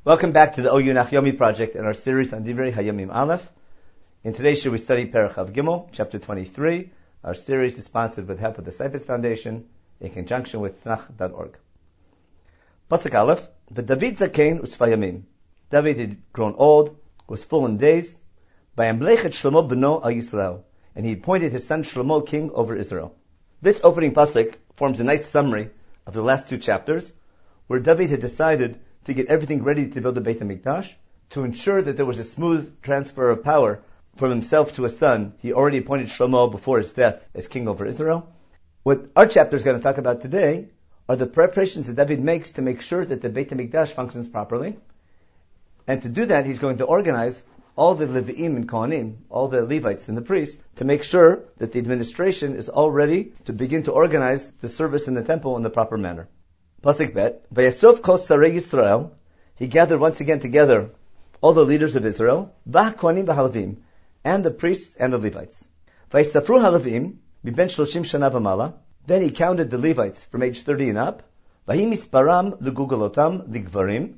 Welcome back to the OU Yomi project and our series on Divrei Hayamim Aleph. In today's show we study Perek Chav Gimel, chapter 23. Our series is sponsored with help of the Cypress Foundation in conjunction with Tzach.org. Pasuk Aleph, the David Zakein Usvayamim. David had grown old, was full in days, by Amlechet Shlomo Beno al Yisrael, and he appointed his son Shlomo king over Israel. This opening pasuk forms a nice summary of the last two chapters, where David had decided to get everything ready to build the Beit HaMikdash, to ensure that there was a smooth transfer of power from himself to a son. He already appointed Shlomo before his death as king over Israel. What our chapter is going to talk about today are the preparations that David makes to make sure that the Beit HaMikdash functions properly. And to do that, he's going to organize all the Levi'im and Kohanim, all the Levites and the priests, to make sure that the administration is all ready to begin to organize the service in the temple in the proper manner. Pasuk Bet, Vayasov kol sarei Yisrael, he gathered once again together all the leaders of Israel, V'ha-Kohanim v'ha-Levim, and the priests and the Levites. Vayisafru ha-Levim, miben 30 shana v'mala, then he counted the Levites from age 30 and up, Vahi misparam l'gugalotam l'gvarim,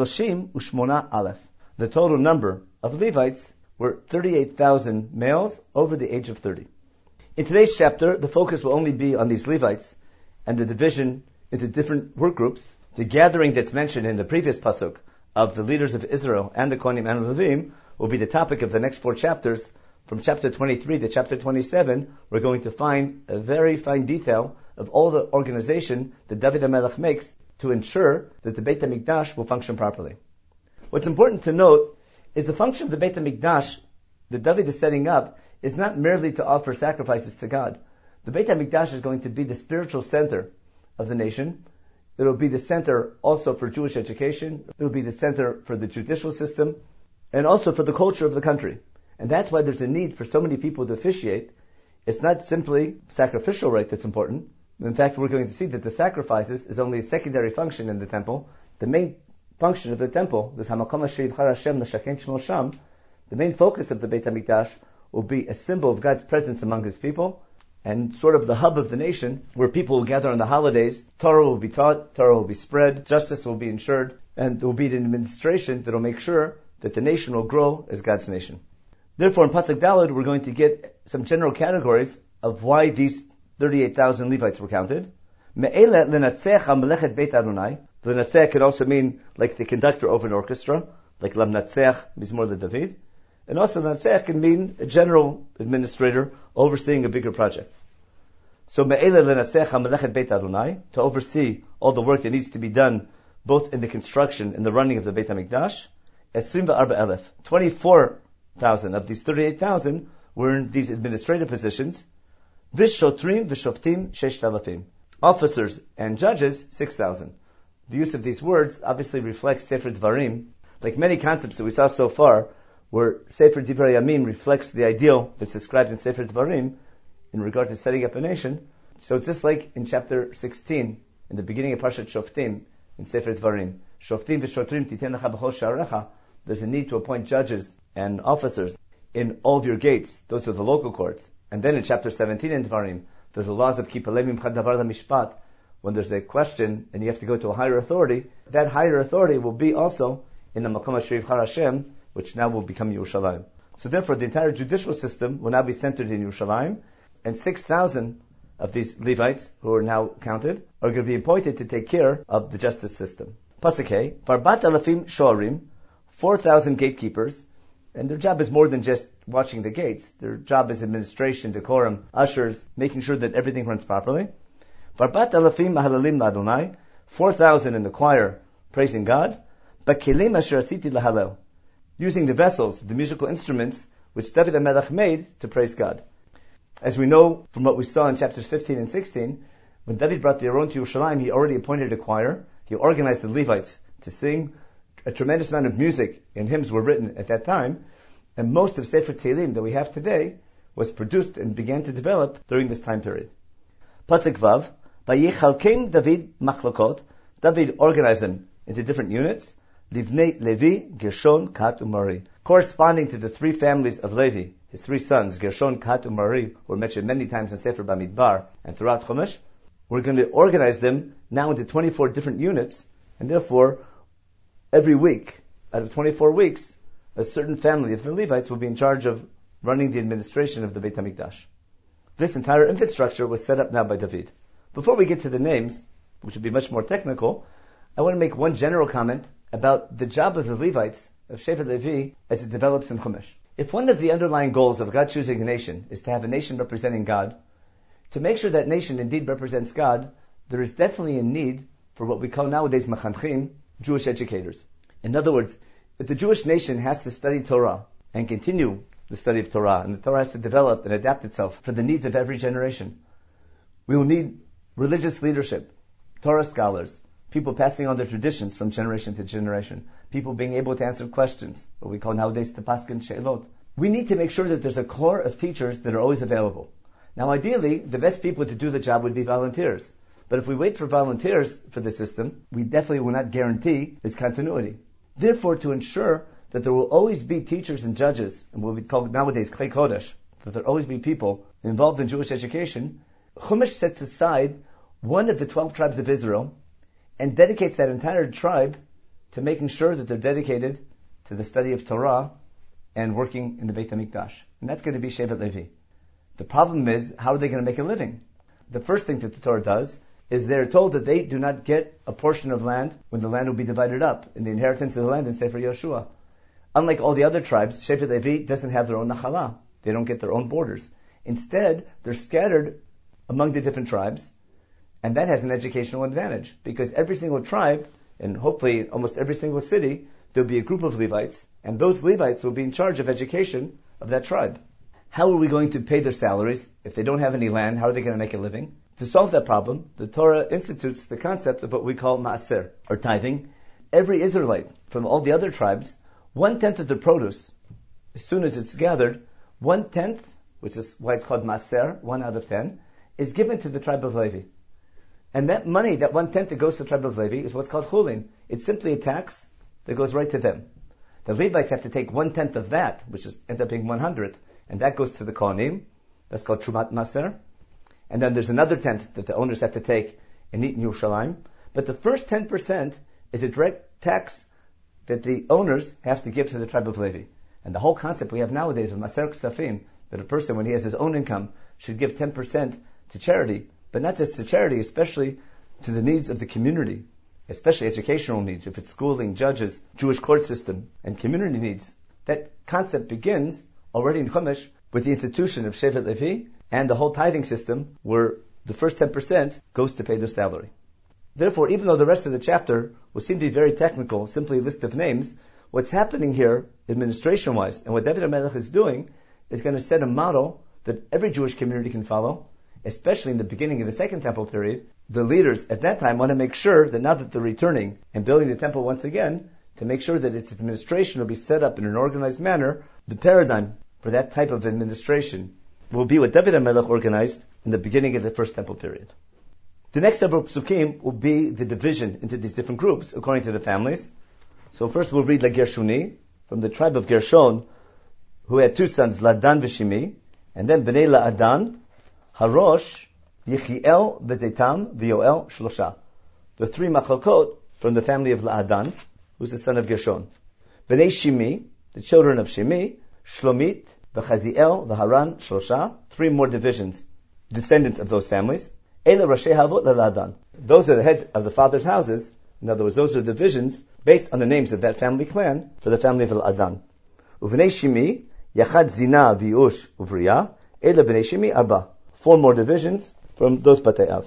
38 aleph. The total number of Levites were 38,000 males over the age of 30. In today's chapter, the focus will only be on these Levites and the division into different work groups. The gathering that's mentioned in the previous pasuk of the leaders of Israel and the Kohanim and the Levim will be the topic of the next 4 chapters. From chapter 23 to chapter 27, we're going to find a very fine detail of all the organization that David HaMelech makes to ensure that the Beit HaMikdash will function properly. What's important to note is the function of the Beit HaMikdash that David is setting up is not merely to offer sacrifices to God. The Beit HaMikdash is going to be the spiritual center of the nation. It will be the center also for Jewish education. It will be the center for the judicial system and also for the culture of the country. And that's why there's a need for so many people to officiate. It's not simply sacrificial rite that's important. In fact, we're going to see that the sacrifices is only a secondary function in the temple. The main function of the temple, this Hamakom Asher Yivchar Hashem L'Shaken Shmo Sham, the main focus of the Beit HaMikdash will be a symbol of God's presence among His people, and sort of the hub of the nation, where people will gather on the holidays. Torah will be taught, Torah will be spread, justice will be ensured, and there will be an administration that will make sure that the nation will grow as God's nation. Therefore, in Pasuk Daled, we're going to get some general categories of why these 38,000 Levites were counted. Me'ele lenatzech ha'melechet Beit Adonai. Lenatzech can also mean like the conductor of an orchestra, like Lamnatzech, Mizmor LeDavid. And also Natzech can mean a general administrator overseeing a bigger project. So Me'ele lenatzech ha'melechet Beit Adonai, to oversee all the work that needs to be done both in the construction and the running of the Beit HaMikdash. 24,000 of these 38,000 were in these administrative positions. V'shotrim v'shoftim 6,000. Officers and judges, 6,000. The use of these words obviously reflects Sefer Dvarim. Like many concepts that we saw so far, where Sefer Divrei Yamim reflects the ideal that's described in Sefer Dvarim in regard to setting up a nation. So it's just like in chapter 16, in the beginning of Parshat Shoftim, in Sefer Dvarim, Shoftim v'shotrim titen lecha b'chol sha'arecha, there's a need to appoint judges and officers in all of your gates. Those are the local courts. And then in chapter 17 in Dvarim, there's the laws of Kipalemim Chad Davar LaMishpat. When there's a question and you have to go to a higher authority, that higher authority will be also in the Makom Asher Yivchar Hashem, which now will become Yerushalayim. So therefore, the entire judicial system will now be centered in Yerushalayim, and 6,000 of these Levites, who are now counted, are going to be appointed to take care of the justice system. Pasuk Hey, Barbat Alafim Shoarim, 4,000 gatekeepers, and their job is more than just watching the gates. Their job is administration, decorum, ushers, making sure that everything runs properly. Barbat Alafim Mahalalim Ladonai, 4,000 in the choir praising God. Bakelim Asher Asiti Lahalel, using the vessels, the musical instruments, which David HaMelech made to praise God. As we know from what we saw in chapters 15 and 16, when David brought the Aron to Yerushalayim, he already appointed a choir. He organized the Levites to sing. A tremendous amount of music and hymns were written at that time, and most of Sefer Tehillim that we have today was produced and began to develop during this time period. Pasuk Vav, Vayichalkein David Machlokot, David organized them into different units, Livnei Levi, Gershon, Kat, Umari, corresponding to the 3 families of Levi, his 3 sons, Gershon, Kat, Umari, were mentioned many times in Sefer Bamidbar and throughout Chumash. We're going to organize them now into 24 different units, and therefore every week, out of 24 weeks, a certain family of the Levites will be in charge of running the administration of the Beit HaMikdash. This entire infrastructure was set up now by David. Before we get to the names, which would be much more technical, I want to make one general comment about the job of the Levites, of Shevet Levi, as it develops in Chumash. If one of the underlying goals of God choosing a nation is to have a nation representing God, to make sure that nation indeed represents God, there is definitely a need for what we call nowadays machanchim, Jewish educators. In other words, if the Jewish nation has to study Torah and continue the study of Torah, and the Torah has to develop and adapt itself for the needs of every generation, we will need religious leadership, Torah scholars, people passing on their traditions from generation to generation, people being able to answer questions, what we call nowadays tepaskin she'elot. We need to make sure that there's a core of teachers that are always available. Now ideally, the best people to do the job would be volunteers. But if we wait for volunteers for the system, we definitely will not guarantee its continuity. Therefore, to ensure that there will always be teachers and judges, and what we call nowadays Klei Kodesh, that there will always be people involved in Jewish education, Chumash sets aside one of the 12 tribes of Israel and dedicates that entire tribe to making sure that they're dedicated to the study of Torah and working in the Beit HaMikdash. And that's going to be Shevet Levi. The problem is, how are they going to make a living? The first thing that the Torah does is they're told that they do not get a portion of land when the land will be divided up in the inheritance of the land in Sefer Yoshua. Unlike all the other tribes, Shevet Levi doesn't have their own nachala. They don't get their own borders. Instead, they're scattered among the different tribes, and that has an educational advantage, because every single tribe, and hopefully almost every single city, there'll be a group of Levites, and those Levites will be in charge of education of that tribe. How are we going to pay their salaries? If they don't have any land, how are they going to make a living? To solve that problem, the Torah institutes the concept of what we call maaser, or tithing. Every Israelite from all the other tribes, 1/10 of the produce, as soon as it's gathered, 1/10, which is why it's called maaser, 1 out of 10, is given to the tribe of Levi. And that money, that 1/10 that goes to the tribe of Levi, is what's called chulin. It's simply a tax that goes right to them. The Levites have to take 1/10 of that, which ends up being 100th, and that goes to the Kohanim. That's called Trumat Maser. And then there's another 10th that the owners have to take and eat in Yerushalayim. But the first 10% is a direct tax that the owners have to give to the tribe of Levi. And the whole concept we have nowadays of Maser Ksafim, that a person, when he has his own income, should give 10% to charity, but not just to charity, especially to the needs of the community, especially educational needs, if it's schooling, judges, Jewish court system, and community needs. That concept begins already in Chumash with the institution of Shevet Levi and the whole tithing system, where the first 10% goes to pay their salary. Therefore, even though the rest of the chapter will seem to be very technical, simply a list of names, what's happening here, administration-wise, and what David HaMelech is doing, is going to set a model that every Jewish community can follow, especially in the beginning of the Second Temple period. The leaders at that time want to make sure that now that they're returning and building the temple once again, to make sure that its administration will be set up in an organized manner, the paradigm for that type of administration will be what David HaMelech organized in the beginning of the First Temple period. The next several psukim will be the division into these different groups according to the families. So first we'll read La Gershuni from the tribe of Gershon, who had two sons, Ladan v'Shimi, and then Bnei La'adan, Harosh, Yechiel, Vezetam, V'Yoel, Shlosha. The three machlokot from the family of La'adan, who's the son of Gershon. Bnei Shimi, the children of Shimi, Shlomit, V'Chaziel, V'Haran, Shlosha. Three more divisions, descendants of those families. Eila Rashi Havot La'adan. Those are the heads of the fathers' houses. In other words, those are divisions based on the names of that family clan for the family of La'adan. Uvnei Shimi, Yachad Zina, V'Yush, Uvriya. Eila Bnei Shimi, Abba. Four more divisions from those Batei Av.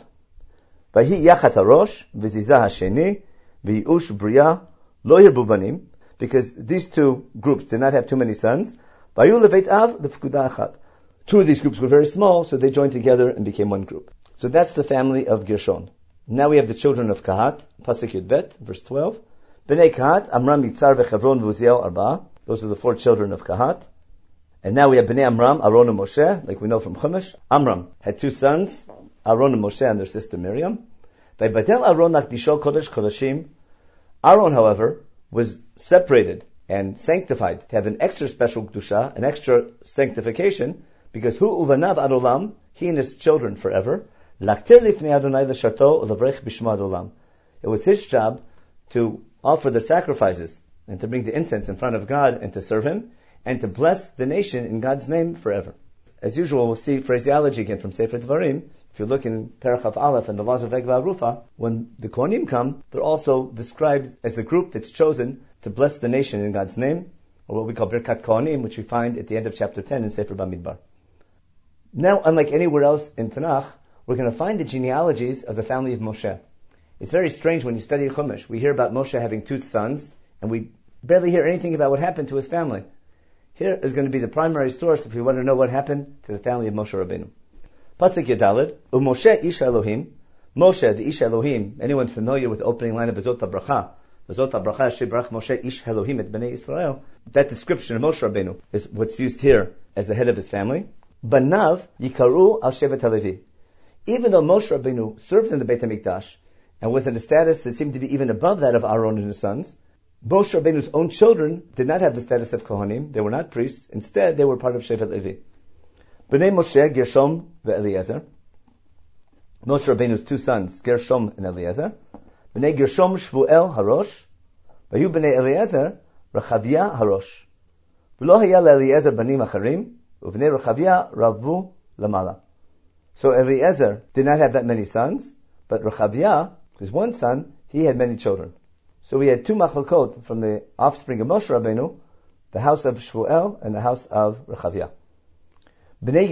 Vahi Yachat Harosh, V'Zizah Hasheni, V'Yush, Uvriya, Lo Yirbu Banim, because these two groups did not have too many sons. Vayu Leveit Av, L'Fkuda Achat. Two of these groups were very small, so they joined together and became one group. So that's the family of Gershon. Now we have the children of Kahat, Pasuk Yud Bet, verse 12. Bnei Kahat, Amram, Yitzhar, Vechevron, V'Uziel, Arba. Those are the four children of Kahat. And now we have Bnei Amram, Aaron and Moshe, like we know from Chumash. Amram had two sons, Aaron and Moshe, and their sister Miriam. V'Badel Aaron Lakdisho Kodesh Kodashim. Aaron, however, was separated and sanctified to have an extra special kedusha, an extra sanctification, because Hu Uvanav Adolam, he and his children forever. It was his job to offer the sacrifices and to bring the incense in front of God and to serve Him, and to bless the nation in God's name forever. As usual, we'll see phraseology again from Sefer Dvarim. If you look in Perach Aleph and the laws of Eglah Rufa, when the Kohanim come, they're also described as the group that's chosen to bless the nation in God's name, or what we call Birkat Kohanim, which we find at the end of chapter 10 in Sefer Bamidbar. Now, unlike anywhere else in Tanakh, we're going to find the genealogies of the family of Moshe. It's very strange when you study Chumash. We hear about Moshe having 2 sons, and we barely hear anything about what happened to his family. Here is going to be the primary source if we want to know what happened to the family of Moshe Rabbeinu. Pasuk Yadalid, Moshe Ish Elohim, Moshe the Ish Elohim. Anyone familiar with the opening line of V'zot HaBracha? V'zot HaBracha Shebrach Moshe Ish Elohim et Bnei Israel. That description of Moshe Rabbeinu is what's used here as the head of his family. Banav Yikaru al Shevet HaLevi. Even though Moshe Rabbeinu served in the Beit HaMikdash and was in a status that seemed to be even above that of Aaron and his sons, Moshe Rabbeinu's own children did not have the status of Kohanim. They were not priests. Instead, they were part of Shevet Levi. Bnei Moshe, Gershom ve'Eliezer. Moshe Rabbeinu's 2 sons, Gershom and Eliezer. Bnei Gershom, Shvuel Harosh. Vayu Bnei Eliezer, Rechavia Harosh. V'lo haya le'Eliezer banim acharim, u'Bnei Rechavia ravu lamala. So Eliezer did not have that many sons, but Rechavia, his one son, he had many children. So we had 2 machlokot from the offspring of Moshe Rabbeinu, the house of Shvuel and the house of Rechavia. Bnei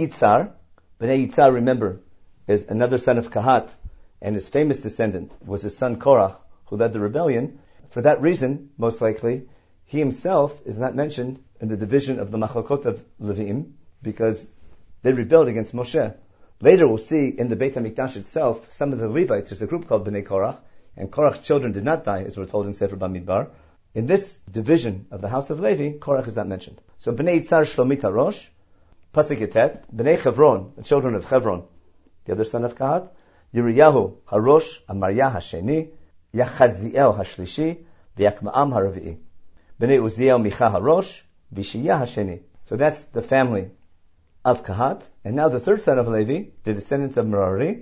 Yitzhar, remember, is another son of Kahat, and his famous descendant was his son Korach, who led the rebellion. For that reason, most likely, he himself is not mentioned in the division of the machlokot of Levim, because they rebelled against Moshe. Later we'll see in the Beit HaMikdash itself, some of the Levites, there's a group called Bnei Korach, and Korach's children did not die, as we're told in Sefer Bamidbar. In this division of the house of Levi, Korach is not mentioned. So Bnei Yitzhar Shlomit HaRosh, Pasuk Yetet, Bnei Chevron, the children of Chevron, the other son of Kahat, Yiriyahu HaRosh, Amarya HaSheni, Yachaziel HaShlishi, V'Yakma'am HaRavi'i. Bnei Uziel Micha HaRosh, V'Shiyah HaSheni. So that's the family of Kahat. And now the 3rd son of Levi, the descendants of Merari.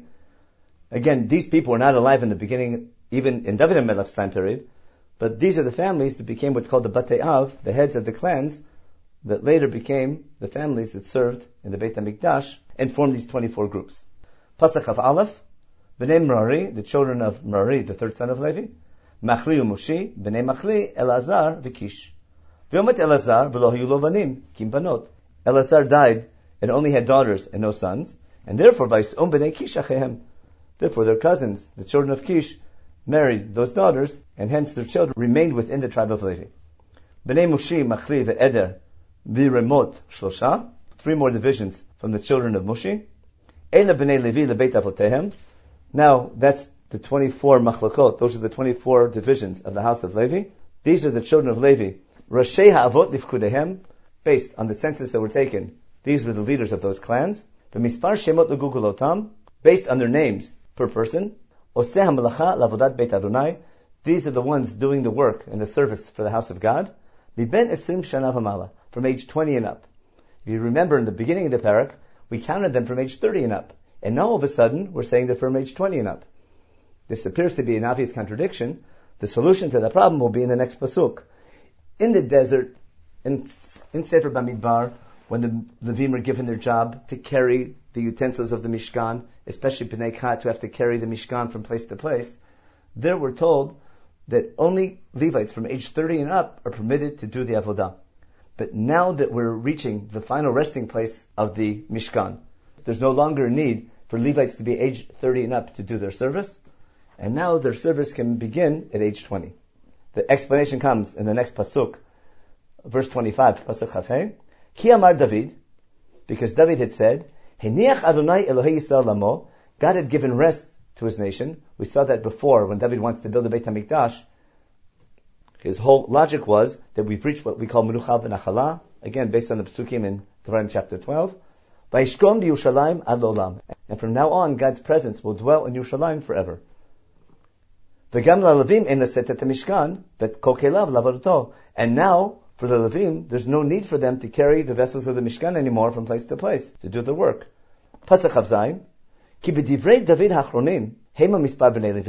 Again, these people were not alive in the beginning, even in David HaMelech's time period, but these are the families that became what's called the Batei Av, the heads of the clans, that later became the families that served in the Beit HaMikdash and formed these 24 groups. Pasuk of Aleph, Bnei Merari, the children of Merari, the 3rd son of Levi, Machli u'Mushi, Bnei Machli, Elazar v'Kish. V'yomet Elazar v'lo hayu lo banim, kim banot. Elazar died and only had daughters and no sons, and therefore Vayis'om Bnei Kish achehem. Therefore their cousins, the children of Kish, married those daughters, and hence their children remained within the tribe of Levi. Bnei Mushi, Machli, ve'Eder, v'Remot, Shlosha, 3 more divisions from the children of Mushi. Eila Bnei Levi, lebeit avotehem. Now, that's the 24 machlokot. Those are the 24 divisions of the house of Levi. These are the children of Levi. Roshei ha'avot lifkudehem, based on the census that were taken. These were the leaders of those clans. V'mispar shemot legugulotam, based on their names per person. Oseh ha'melacha lavodat beit Adonai. These are the ones doing the work and the service for the house of God. Miben esrim shana v'mala, from age 20 and up. If you remember in the beginning of the parak, we counted them from age 30 and up. And now all of a sudden, we're saying they're from age 20 and up. This appears to be an obvious contradiction. The solution to the problem will be in the next pasuk. In the desert, in Sefer Bamidbar, when the Levim were given their job to carry the utensils of the Mishkan, especially Bnei Kahat, who have to carry the Mishkan from place to place, there we're told that only Levites from age 30 and up are permitted to do the Avodah. But now that we're reaching the final resting place of the Mishkan, there's no longer a need for Levites to be age 30 and up to do their service, and now their service can begin at age 20. The explanation comes in the next pasuk, verse 25, pasuk Chafei. Ki amar David, because David had said, Heniach Adonai Elohei Yisrael lamo, God had given rest to his nation. We saw that before when David wants to build the Beit HaMikdash. His whole logic was that we've reached what we call Menucha v'Nachala, again based on the Psukim in Devarim chapter 12. Vayishkom b'Yushalayim ad l'olam. And from now on, God's presence will dwell in Yerushalayim forever. V'gam la'levim ein lasetet ha'mishkan, but kol kelav la'avodato. And now, for the Levim, there's no need for them to carry the vessels of the Mishkan anymore from place to place to do the work. Pasuk Chav Zayin, Ki b'divrei David hachronim, hema mispar b'nei Levi.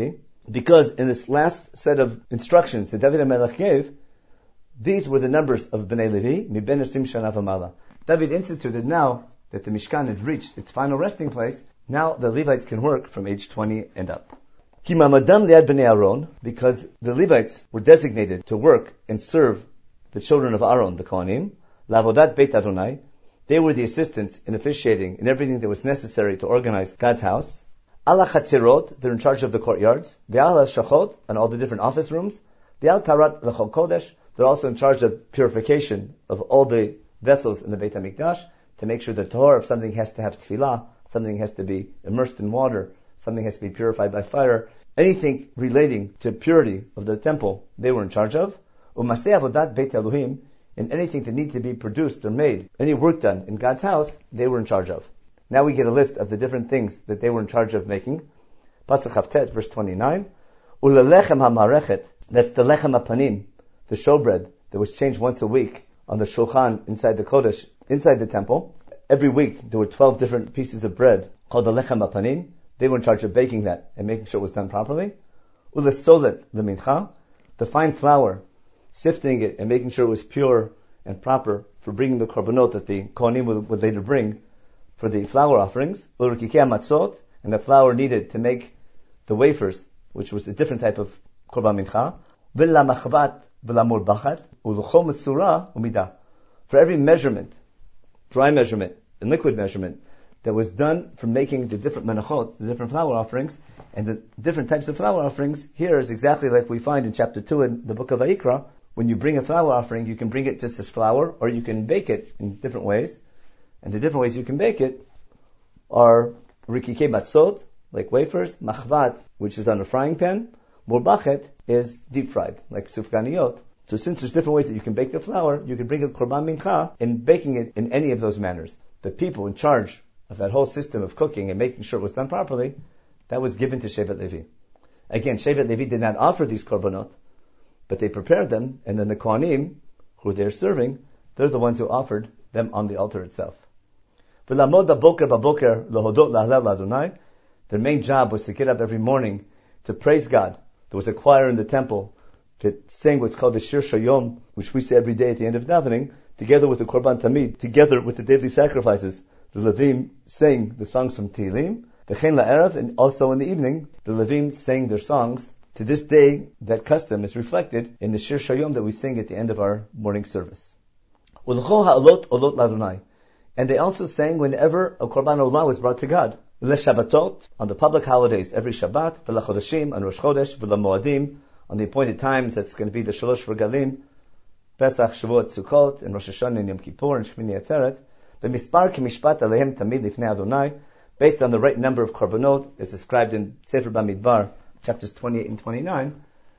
because in this last set of instructions that David HaMelech gave, these were the numbers of Bnei Levi, miben 20 shana v'mala. David instituted now that the Mishkan had reached its final resting place, now the Levites can work from age 20 and up. Ki ma'amadam liad bnei Aaron, because the Levites were designated to work and serve the children of Aaron, the Kohanim, la'avodat Beit Adonai. They were the assistants in officiating in everything that was necessary to organize God's house. Ala chatzirot, they're in charge of the courtyards. Ve'ala shachot, and all the different office rooms. Ve'al tarat l'chol kodesh, they're also in charge of purification of all the vessels in the Beit HaMikdash, to make sure the tahor, if something has to have tefillah, something has to be immersed in water, something has to be purified by fire, anything relating to purity of the temple, they were in charge of. Umasei avodat Beit Elohim, and anything that needed to be produced or made, any work done in God's house, they were in charge of. Now we get a list of the different things that they were in charge of making. Pasuk Chavtet, verse 29. Ulelechem ha'marechet, that's the lechem hapanim, the showbread that was changed once a week on the shulchan inside the Kodesh, inside the temple. Every week there were 12 different pieces of bread called the lechem hapanim. They were in charge of baking that and making sure it was done properly. Ulesolet the mincha, the fine flour, sifting it and making sure it was pure and proper for bringing the korbanot that the Kohanim would later bring for the flour offerings. Ulrikikei matzot, and the flour needed to make the wafers, which was a different type of korban mincha. V'la machvat v'la murbachat uluchol mesura umidah. For every measurement, dry measurement and liquid measurement, that was done for making the different menachot, the different flour offerings, and the different types of flour offerings, here is exactly like we find in chapter 2 in the book of Vayikra. When you bring a flour offering, you can bring it just as flour, or you can bake it in different ways. And the different ways you can bake it are rikikei matzot, like wafers, machvat, which is on a frying pan, murbachet is deep fried, like sufganiyot. So since there's different ways that you can bake the flour, you can bring a korban mincha in baking it in any of those manners. The people in charge of that whole system of cooking and making sure it was done properly, that was given to Shevet Levi. Again, Shevet Levi did not offer these korbanot, but they prepared them, and then the Kohanim, who they're serving, they're the ones who offered them on the altar itself. Their main job was to get up every morning to praise God. There was a choir in the temple that sang what's called the Shir Shayom, which we say every day at the end of davening, together with the Korban Tamid, together with the daily sacrifices. The Levim sang the songs from Tehillim, V'chein la'erev, and also in the evening, the Levim sang their songs. To this day, that custom is reflected in the Shir Shayom that we sing at the end of our morning service. Ulcho ha'olot olot l'Adonai. And they also sang whenever a Korban Olah was brought to God. L'Shabbatot, on the public holidays, every Shabbat, V'lachodeshim, on Rosh Chodesh, V'lamoadim, on the appointed times, that's going to be the Shalosh Regalim, Pesach, Shavuot, Sukkot, and Rosh Hashanah, and Yom Kippur, and Shmini Atzeret. V'mispar k'mishpat alehem tamid lifnei Adonai, based on the right number of Korbanot, as described in Sefer Bamidbar, chapters 28 and 29,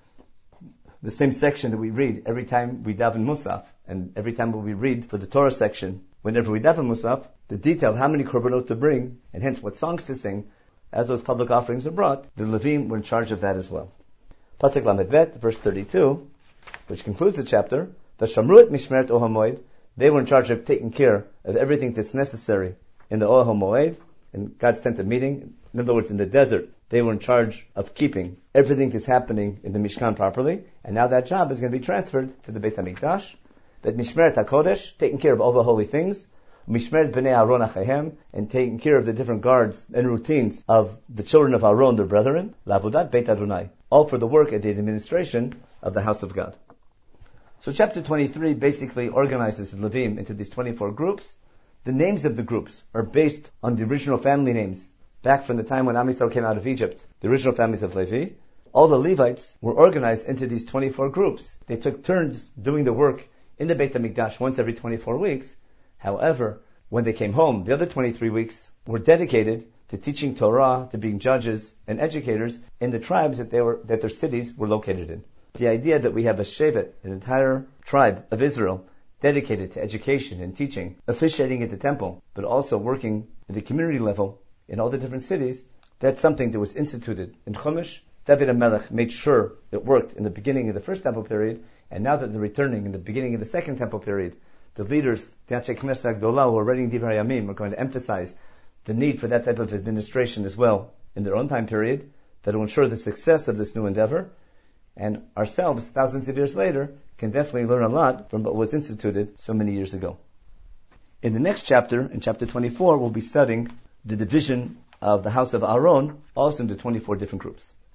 the same section that we read every time we daven Musaf, and every time we read for the Torah section, whenever we daven Musaf, the detail of how many korbanot to bring, and hence what songs to sing, as those public offerings are brought, the Levim were in charge of that as well. Pasuk Lamed Bet, verse 32, which concludes the chapter, the Shamruet Mishmeret Ohel Moed, they were in charge of taking care of everything that's necessary in the Ohel Moed, in God's tent of meeting. In other words, in the desert, they were in charge of keeping everything that's happening in the Mishkan properly, and now that job is going to be transferred to the Beit HaMikdash. That Mishmeret HaKodesh, taking care of all the holy things, Mishmeret Bnei Aaron Achahem, and taking care of the different guards and routines of the children of Aaron, their brethren, La'avodat Beit Adonai, all for the work and the administration of the house of God. So chapter 23 basically organizes the Levim into these 24 groups. The names of the groups are based on the original family names, back from the time when Am Yisrael came out of Egypt, the original families of Levi. All the Levites were organized into these 24 groups. They took turns doing the work in the Beit HaMikdash once every 24 weeks. However, when they came home, the other 23 weeks were dedicated to teaching Torah, to being judges and educators in the tribes that their cities were located in. The idea that we have a shevet, an entire tribe of Israel, dedicated to education and teaching, officiating at the temple, but also working at the community level in all the different cities, that's something that was instituted in Chumash. David HaMelech made sure it worked in the beginning of the first temple period, and now that they're returning in the beginning of the second temple period, the leaders, the Anshe Knesset Gdolah, who are writing Divrei Yamim, are going to emphasize the need for that type of administration as well in their own time period. that will ensure the success of this new endeavor. And ourselves, thousands of years later, can definitely learn a lot from what was instituted so many years ago. In the next chapter, in chapter 24, we'll be studying the division of the house of Aaron, also into 24 different groups.